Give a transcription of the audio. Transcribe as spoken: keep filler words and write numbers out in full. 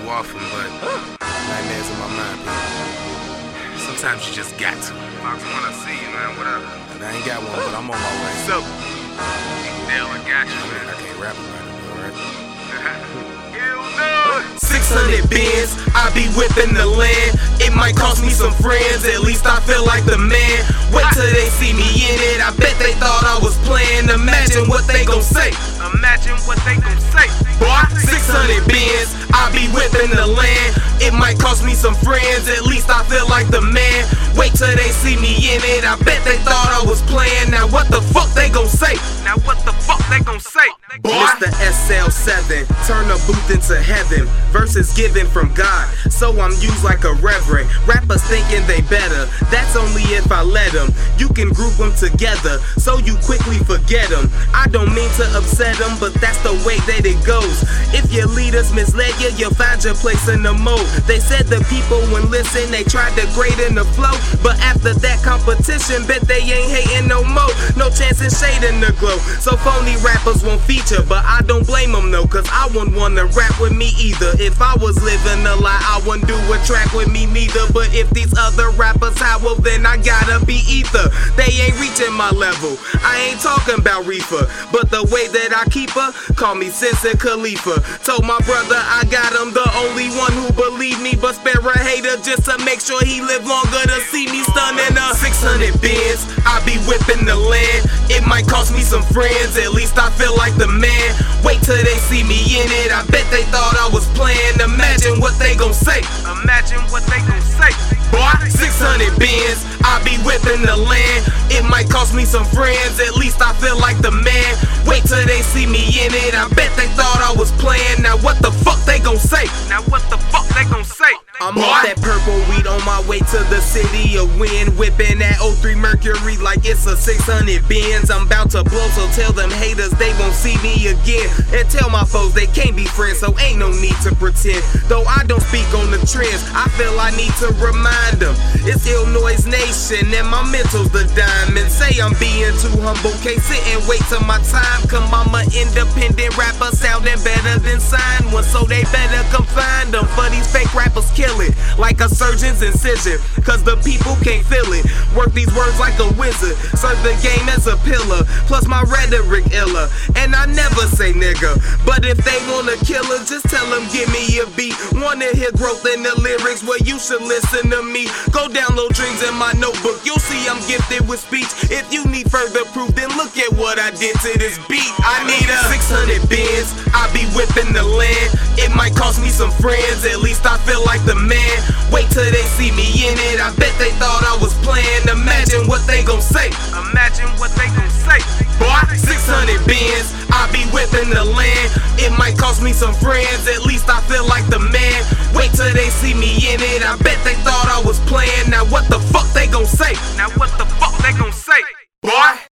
often, but nightmares in my mind, people. Sometimes you just got to. Fox, when I see you, man, what up? And I ain't got one, but I'm on my way. So, Dale, I got you, man. I can't rap about it, alright? hell no! six hundred bins, I be whipping the land. It might cost me some friends, at least I feel like the man. Wait till they see me in it, I bet they thought I was playing. Imagine what they gon' say. Imagine what they gon' say. Boy, six hundred bins, I be whipping the land. It might cost me some friends, at least I feel like the man. Wait till they see me in it, I bet they thought I was playing. Now what the fuck they gon' say? Now what the fuck they gon' say? Boy, Mister S L seven, turn a booth into heaven. Verses given from God, so I'm used like a reverend. Rappers thinking they better, that's only if I let them. You can group them together, so you quickly forget them. I don't mean to upset them, but that's the way that it goes. If your leaders misled you, you'll find your place in the mode. They said the people wouldn't listen, they tried to grade in the flow. But after that competition, bet they ain't hating no more. No chance in shading the glow, so phony rappers won't feature. But I don't blame them though, cause I wouldn't wanna rap with me either. If I was living a lie, I wouldn't do a track with me neither. But if these other rappers have, well then I gotta be ether. They ain't reaching my level, I ain't talking about reefer. But the way that I keep her, call me Sensei Khalifa. Told my brother I got him, the only one who believe me. But spare a hater just to make sure he live longer to see me stunning a six hundred bins, I be whipping the land. It might cost me some friends, at least I feel like the man. Wait till they see me in it, I bet they thought I was playing. Imagine what they gon' say. Imagine what they gon' say. Boy, six hundred bins, I be whipping the land. It might cost me some friends, at least I feel like the man. Wait till they see me in it, I bet they thought I was playing. Now what the fuck they gon' say? Now what the fuck they gon' say? I'm off that purple weed on my way to the city of wind. Whipping that oh three Mercury like it's a six hundred bins. I'm about to blow, so tell them haters they won't see me again. And tell my foes they can't be friends, so ain't no need to pretend. Though I don't speak on the trends, I feel I need to remind them. It's Illinois Nation and my mental's the diamond. Say I'm being too humble, can't sit and wait till my time come. I'm an independent rapper sounding better than signed one, so they better come find them. For these fake rappers kill it like a surgeon's incision, cause the people can't feel it. Work these words like a wizard, serve the game as a pillar. Plus my rhetoric iller, and I never say nigga. But if they wanna kill her, just tell them give me a beat. Wanna hear growth in the lyrics, well you should listen to me. Go download dreams in my notebook, you'll see I'm gifted with speech. If you need further proof, then look at what I did to this beat. I need a six hundred bins, I be whipping the land. It might cost me some friends, at least I feel like the man. Wait till they see me in it, I bet they thought I was playing. Imagine what they gon' say. Imagine what they gon' say. Boy, six hundred bins, I be whipping the land. It might cost me some friends, at least I feel like the man. Wait till they see me in it, I bet they thought I was playing. Now what the fuck they gon' say? Now what the fuck they gon' say? Boy.